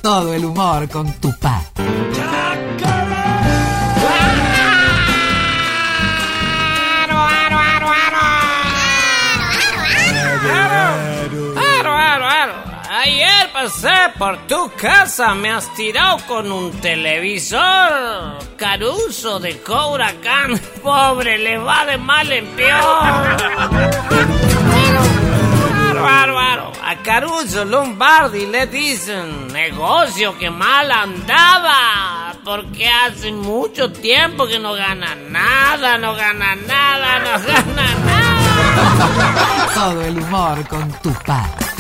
Todo el humor con Tupac. Ayer pasé por tu casa, me has tirado con un televisor. Caruso de Cobra Khan, pobre, le va de mal en peor. Bárbaro, a Caruso Lombardi le dicen negocio que mal andaba, porque hace mucho tiempo que no gana nada. Todo el humor con Tupac.